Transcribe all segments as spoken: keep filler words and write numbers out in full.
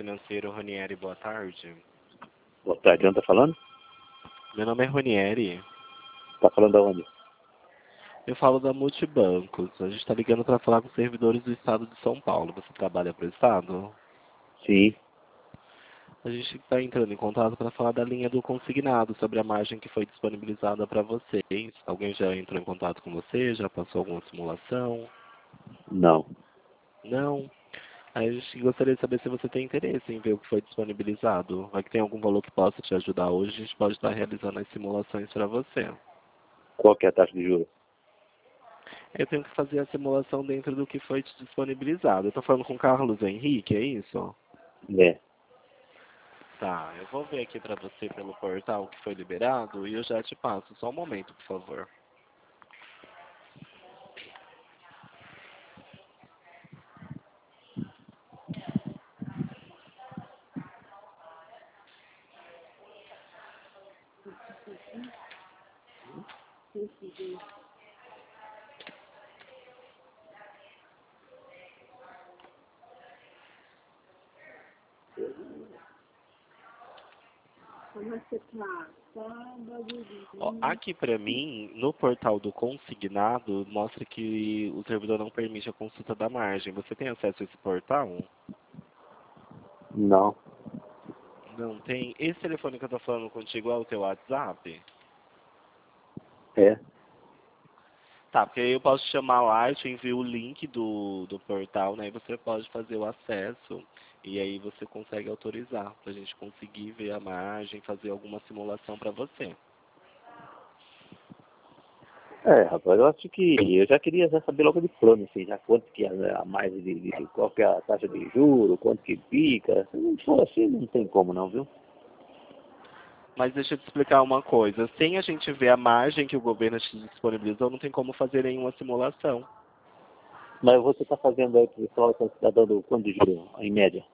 financeiro Ranieri, boa tarde. Boa tarde, onde tá falando? Meu nome é Ranieri. Tá falando de onde? Eu falo da Multibancos. A gente está ligando para falar com os servidores do estado de São Paulo. Você trabalha para o estado? Sim. A gente está entrando em contato para falar da linha do consignado, sobre a margem que foi disponibilizada para vocês. Alguém já entrou em contato com você? Já passou alguma simulação? Não. Não? Aí a gente gostaria de saber se você tem interesse em ver o que foi disponibilizado. Vai que tem algum valor que possa te ajudar hoje, a gente pode estar realizando as simulações para você. Qual que é a taxa de juros? Eu tenho que fazer a simulação dentro do que foi disponibilizado. Eu estou falando com o Carlos Henrique, é isso? É. Tá, eu vou ver aqui para você pelo portal que foi liberado e eu já te passo. Só um momento, por favor. Ó, aqui para mim, no portal do consignado, mostra que o servidor não permite a consulta da margem. Você tem acesso a esse portal? Não. Não tem. Esse telefone que eu estou falando contigo é o teu WhatsApp? É. Tá, porque aí eu posso te chamar lá, eu te envio o link do, do portal, né? E você pode fazer o acesso e aí você consegue autorizar pra gente conseguir ver a margem, fazer alguma simulação para você. É, rapaz, eu acho que eu já queria já saber logo de plano, assim, já quanto que é a mais de, de qual que é a taxa de juros, quanto que fica. Se não for assim, não tem como não, viu? Mas deixa eu te explicar uma coisa. Sem a gente ver a margem que o governo te disponibilizou, não tem como fazer nenhuma simulação. Mas você tá fazendo aí pro pessoal, quando você tá dando quanto de juros, em média?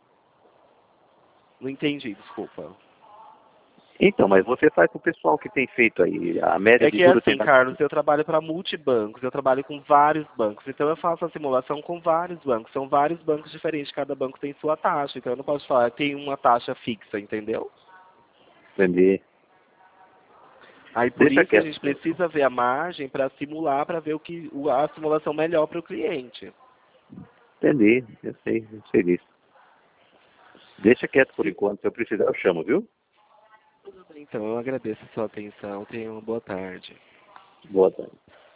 Não entendi, desculpa. Então, mas você faz pro pessoal que tem feito aí, a média É de que é juros tem assim, dado... Carlos, eu trabalho para multibancos, eu trabalho com vários bancos, então eu faço a simulação com vários bancos, são vários bancos diferentes, cada banco tem sua taxa, então eu não posso falar que tem uma taxa fixa, entendeu? Vender. Aí por Deixa isso que a quieto. gente precisa ver a margem para simular, para ver o que o- a simulação melhor para o cliente. Entendi, eu sei, eu sei disso. Deixa quieto por Se- enquanto, se eu precisar eu chamo, viu? Tudo bem, então eu agradeço a sua atenção, tenha uma boa tarde. Boa tarde.